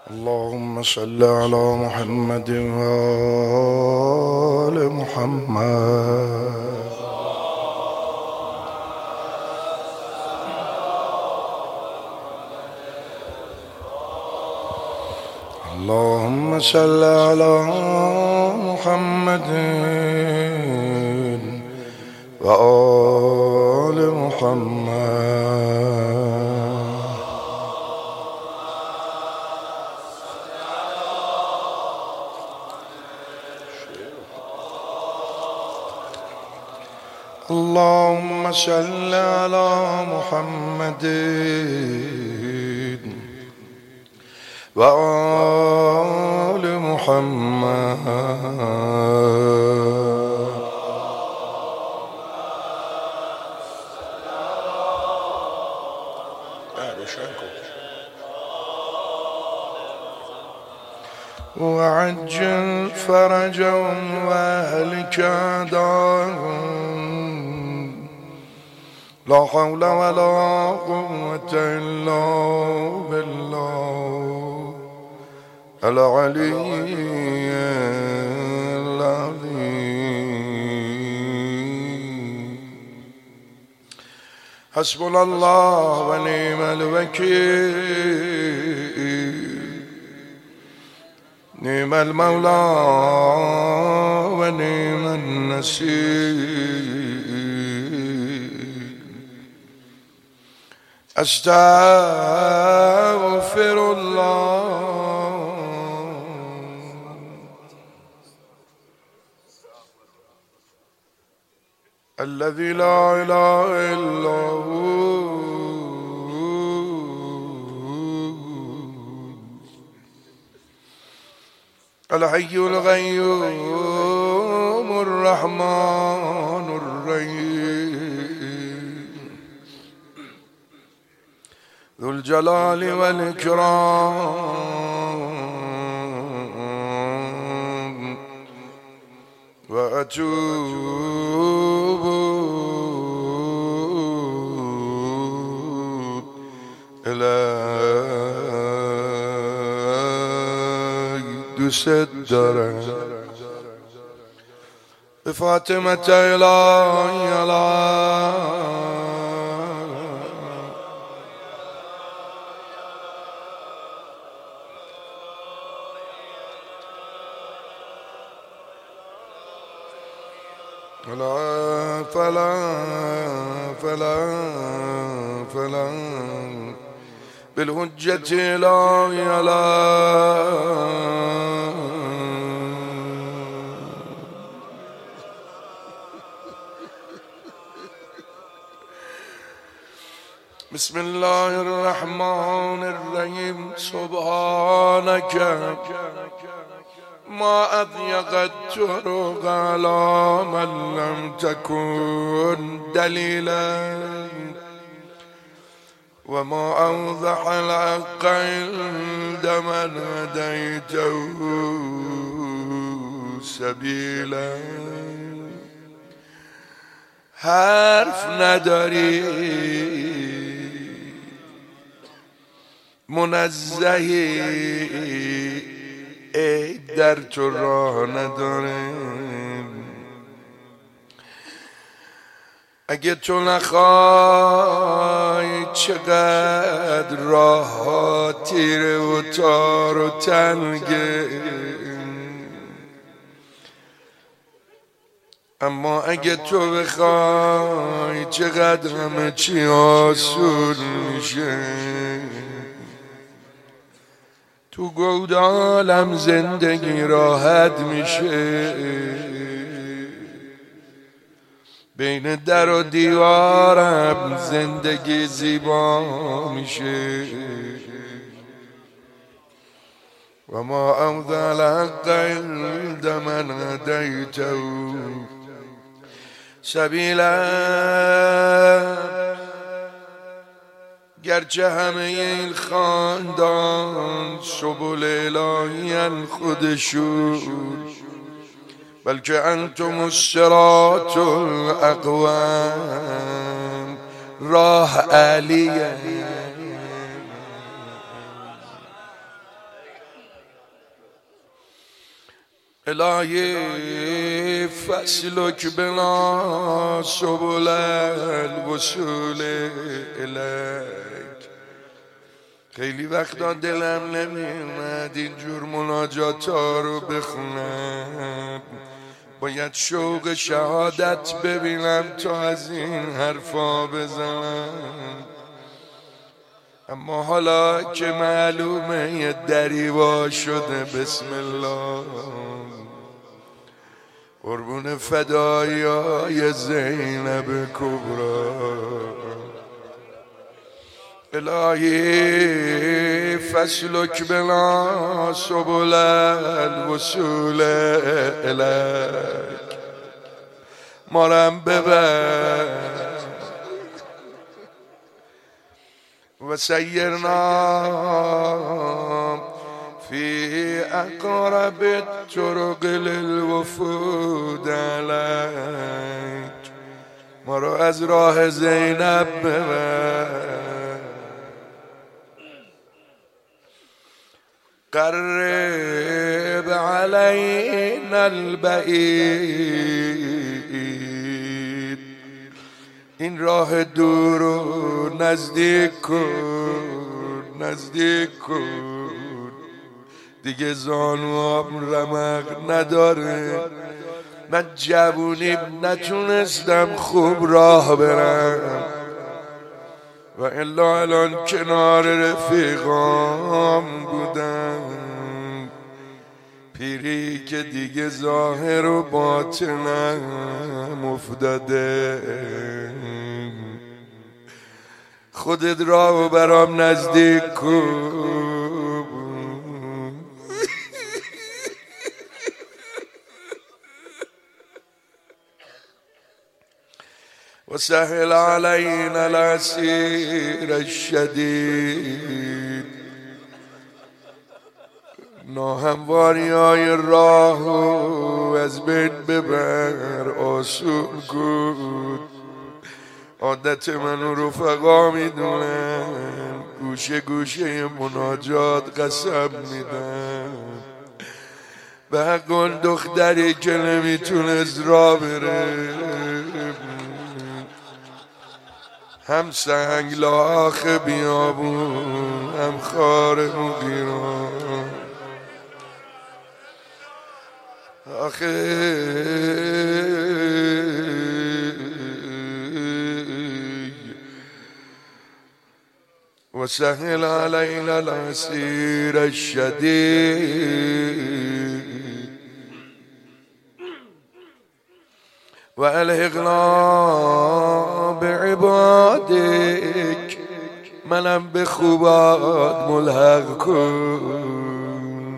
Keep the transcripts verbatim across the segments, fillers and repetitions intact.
اللهم صل على محمد وآل محمد. اللهم صل على محمد وآل محمد. اللهم صل على محمد وآل محمد. وعجل فرجهم وأهلك أعداءهم. لا حول ولا قوة إلا بالله العلي العظيم. حسبنا الله ونعم الوكيل. نعم المولى ونعم النصير. أستغفر الله الذي لا إله إلا هو الحي القيوم الرحمن الرحيم ذو الجلال والإكرام. وأتوب إليك دوست دارم بفاطمة إلهی الهی. فلا فلا فلا فلا بالحجة إلهي الهي. بسم الله الرحمن الرحيم. سبحانك ما أضيق الطرق على من لم تكن دليلا وما أوضح الحق عند من هديته سبيلا. حرف نداری منزهی ای در تو راه نداره. اگه تو نخوای چقدر راه ها تیره و تار و تنگه. اما اگه تو بخوای چقدر همه چی آسون میشه. تو گودالم زندگی راحت میشه. بین در و دیوارم زندگی زیبا میشه. و ما اوضل حق عند من هدیته سبیلا. گرچه همه این خاندان سبل الهی خودشون، بلکه انتم الصراط الاقوام، راه علیه. الهی فسلک بنا سبل الوصول الیک. خیلی وقتا دلم نمیومد اینجور مناجاتا رو بخونم، باید شوق شهادت ببینم تا از این حرفا بزنم. اما حالا که معلومه یه دریوا شده، بسم الله، قربون فدایای زینب کبرا. الهی فسلک بنا سبل الوصول الیک. مارم ببر و سیرنا فی اقرب الطرق للوفود علیک. ما رو از راه زینب ببر. قرب علینا البعید. این راه دور رو نزدیک کن، نزدیک کن. دیگه زانوام رمق نداره، من جوونیم نتونستم خوب راه برم و الا الان کنار رفیقام بودم. پیری که دیگه ظاهر و باطنم افتاده، خودت راهو برام نزدیک کن. وسهل علينا العسير الشديد. ناهمواری های راهو از بین ببر، آسون کن. عادت من و رفقا میدونم، گوشه گوشه مناجات قسم میدم به حق اون دختری که نمیتونست راه بره، هم سنگ لاخ بیابون هم خار مغیران. آخه وسهل علينا العسير الشديد والحقنا بعبادك. منم به خوبات ملحق کن.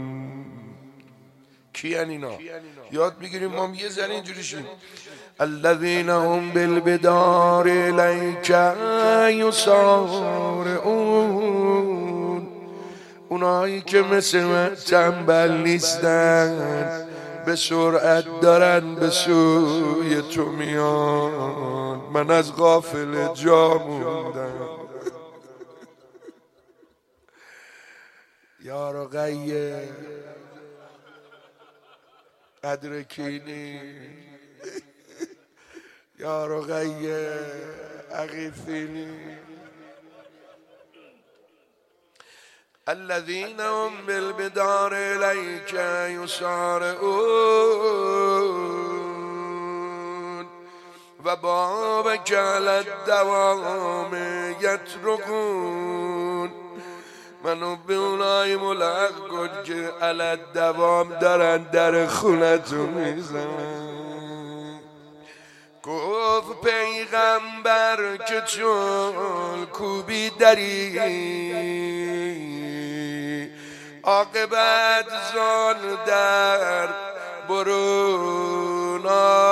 کیان اینا؟ یاد میگیریم ما یه ذره اینجوری شیم. الذين هم بالبدار الیک یسارعون. اونایی که مثل من تنبل نیستن، به سرعت دارن به سوی تو میان. من از غافل جا موندم. یا رقیه ادرکینی، یا رقیه اغیثینی. الذين هم بالبدار الیک یسارعون و بابک علی الدوام یطرقون. منو به اونای ملحق کن که علی الدوام دارن در خونتو میزنن. گفت پیغمبر که چون کوبی دری، عاقبت زان در برون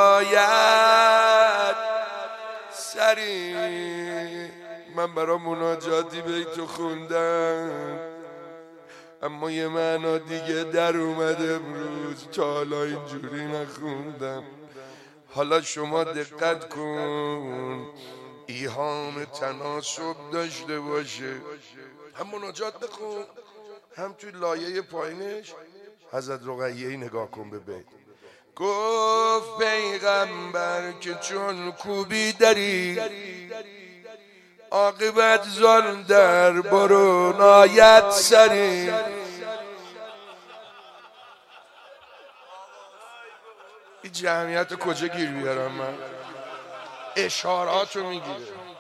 آید سری. من برا مناجاتی به تو خوندم، اما یه معنا دیگه در اومده امروز، تا حالا اینجوری نخوندم. حالا شما دقت کن، ایهام تناسب داشته باشه. هم مناجات بخون، هم توی لایه پایینش حضرت رقیه‌ای نگاه کن به بیت. گفت پیغمبر که چون کوبی داری عاقبت زان در برون آید سری. این جمعیت کجا گیر بیارم من؟ اشاراتو میگیره.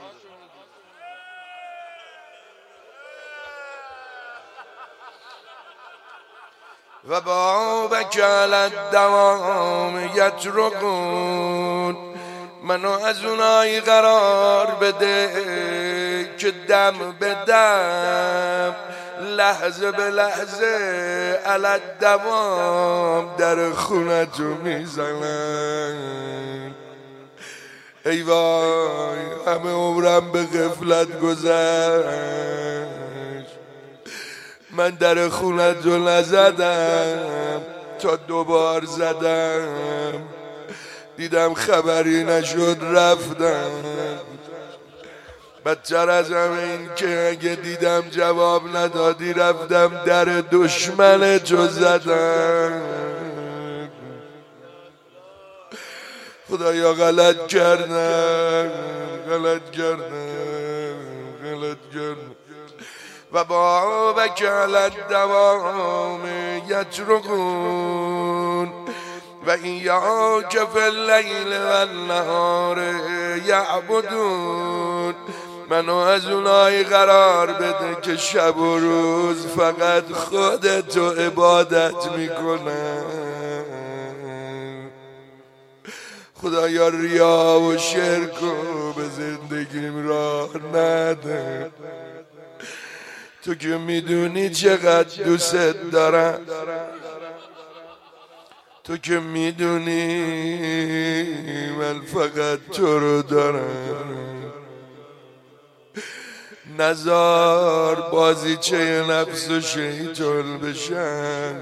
و بابک علی الدوام یترکون، منو از اونایی قرار بده که دم به دم لحظه به لحظه علی الدوام در خونتو میزنن. ای وای همه عمرم به غفلت گذشت، من در خونتو نزدم تا دوبار زدم، دیدم خبری نشد رفتم. بدتر از همه این که اگه دیدم جواب ندادی رفتم در دشمن تو زدم. خدایا غلط کردم غلط کردم غلط کردم. و بابک علی الدوام یترکون و ایاک فی اللیل و النهار یعبدون، منو از اونایی قرار بده که شب و روز فقط خودتو عبادت میکنن. خدایا ریا و شرکو به زندگیم راه نده، تو که میدونی چقدر دوست دارم، تو که میدونی من فقط تو رو دارم. نزار بازیچه نفس و شیطان بشن،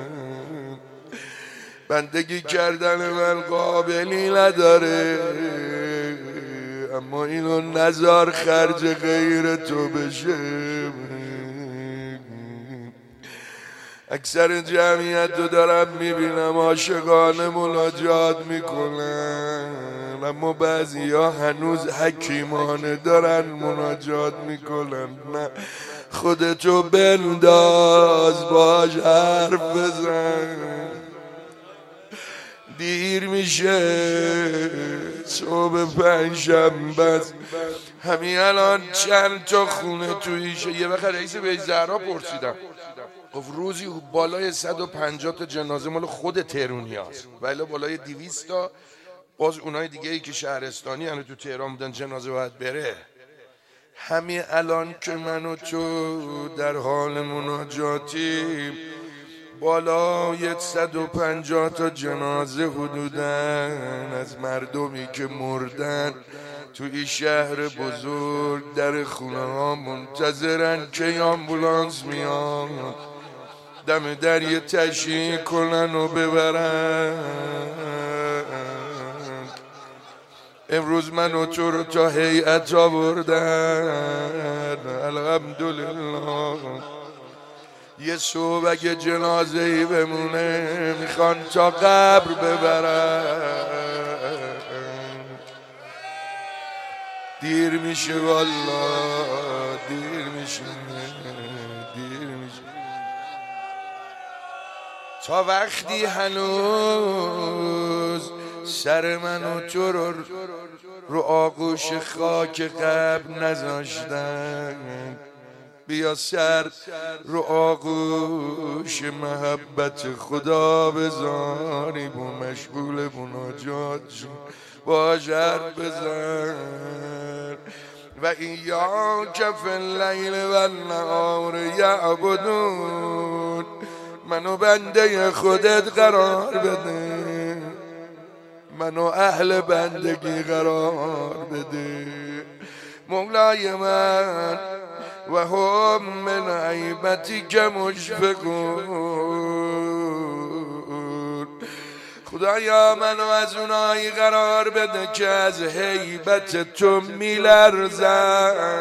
بندگی کردن من قابلی نداره، اما اینو نزار خرج غیر تو بشه. اکثر جمعیت رو دارم میبینم عاشقانه مناجات میکنن، اما بعضی ها هنوز حکیمانه دارن مناجات میکنن. نه خودتو بنداز باش حرف بزن، دیر میشه صبح پنجشنبه. همین الان چند تا خونه تویشه. یه وقت رئیس بیت زهرا پرسیدم، گفت روزی بالای صد و پنجاه تا جنازه مال خود تهرونی هست، ولی بالای دویست تا باز اونای دیگه ای که شهرستانی هنو تو تهران بودن جنازه باید بره. همین الان که من و تو در حال مناجاتیم بالای صد و پنجاه تا جنازه حدودن از مردمی که مردن تو این شهر بزرگ در خونه ها منتظرن که آمبولانس میاد دم دریا تشییع کنن و ببرن. امروز من و تو رو تا هیئت آوردن، الحمدلله. یه صبح اگه جنازه ای بمونه میخوان تا قبر ببرن. دیر میشه والله، دیر میشه دیر میشه. تا وقتی هنوز سر من و تو رو رو آغوش خاک قبر نذاشتن، بیا سر رو آغوش محبت خدا بذاری، با مشغول مناجات باش حرف بزن. و ایاک فی اللیل و النهار یعبدون، منو بنده خودت قرار بده، منو اهل بندگی قرار بده مولای من. و هم من عیبتک مشفقون، خدایا منو از اونایی قرار بده که از هیبت تو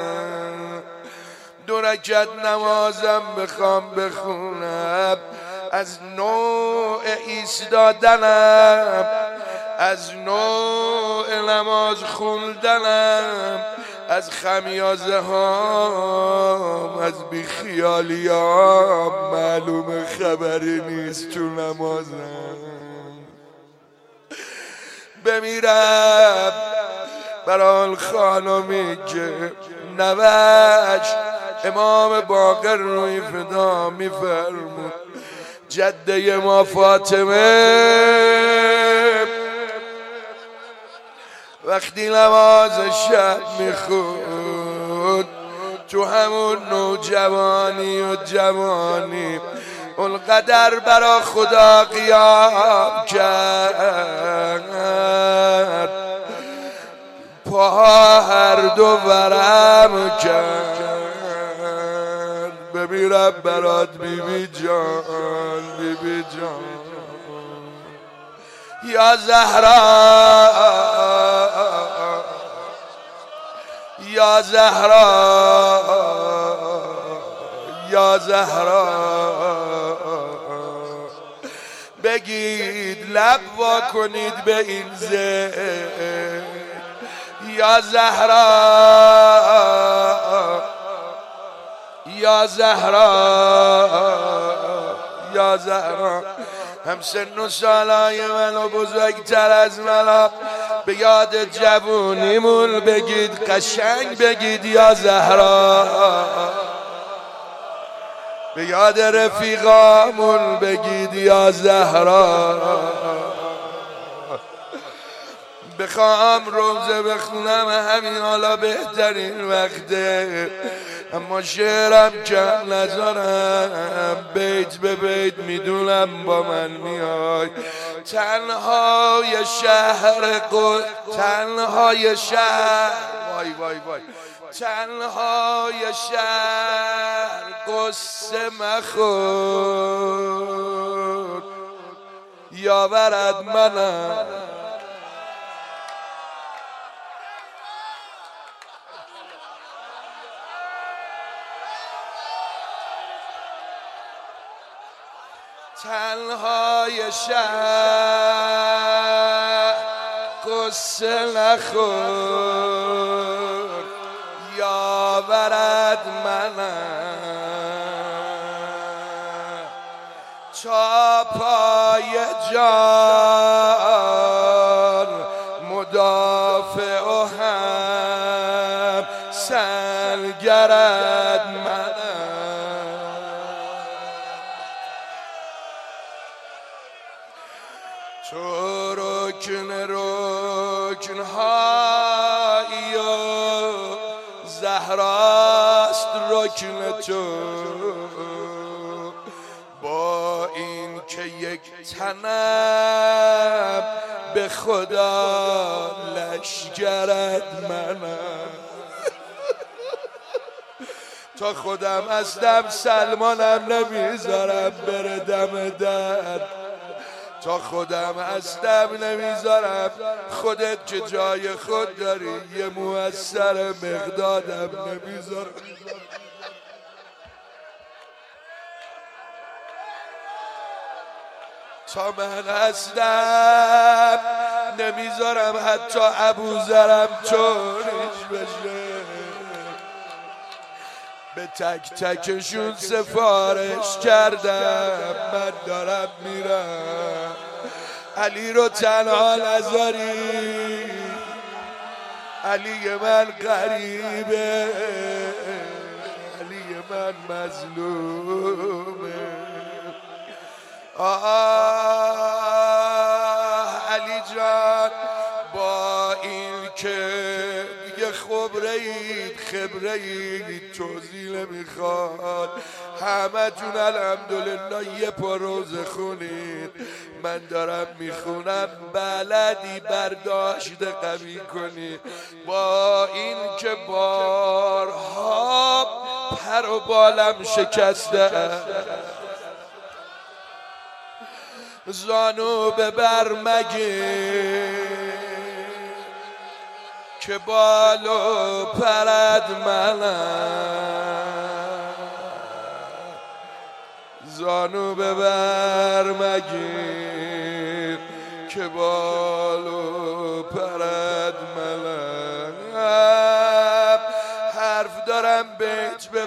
میلرزن. دو رکعت نمازم بخوام بخونم از نوع ایستادنم، از نوع نماز خوندنم، از خمیازه ها، از بیخیالی ها معلوم خبری نیست تو نمازم. بمیرم برای خانمی که نوش امام باقر روی فدا میفرمود جده ما فاطمه وقتی نماز شب میخوند تو همون نوجوانی و جوانی اونقدر برا خدا قیام کرد، پاها هر دو ورم کرد. بمیرم برات بی بی جان، بی بی جان یا زهرا، یا زهرا، یا زهرا. بگید لب وا کنید به این ذکر یا زهرا، یا زهرا، یا زهرا. هم سن و سالای من و بزرگتر از من به یاد جوونیمون بگید، قشنگ بگید یا زهرا. به یاد رفیقامون بگید یا زهرا. بخوام روزه بخونم همین حالا بهترین وقته، اما شعرم کم نذارم، بیت به بیت میدونم با من میای. تنهای شهر قل، تنهای شهر، وای وای وای، تنهای شهر قصه مخور یاورد منم. تنهای شهر قصه نخور یاورد منم، تا پای جان مدافع و هم سنگرد منم. تو رکن رکن هایی و زهراست رکن تو، با این که یک تنم به خدا لشگرد منم. تا خودم هستم سلمانم نمیذارم بره دم در، تا خودم هستم نمیذارم خودت که جای خود داری یه موثر مقدادم نمیذارم. تا من هستم نمیذارم حتی ابوذرم چونش بشه. به تک تکشون سفارش کردم من دارم میرم، علی رو تنها نذاری، علی من غریبه، علی من مظلومه. آه علی جان، با این که دیگه خبرید خبرید توضیح نمیخواد، همه تون الحمدلله یه پا روزه خونید، من دارم میخونم بلدی برداشت قوی کنی. با این که بارها پر و بالم شکسته، زانو ببر مگه که بال و پرد منم. زانو ببر مگیر که بالو پرد ملم. حرف دارم بیت به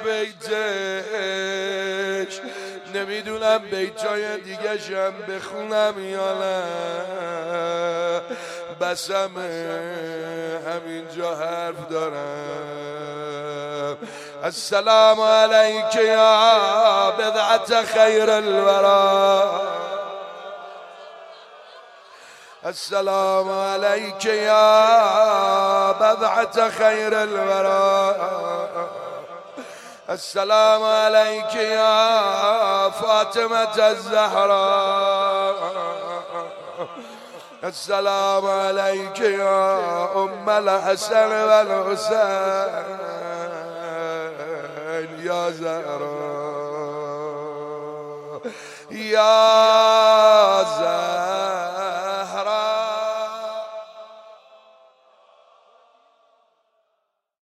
بیتش، نمیدونم بیتای دیگه شم بخونم یا نه، بسم همینجا حرف دارم. السلام علیک یا بضعة خیر الورا، السلام علیک یا بضعة خیر الورا، السلام علیک یا فاطمة الزهراء، السلام علیک یا ام الحسن والحسین یا زهرا یا زهرا.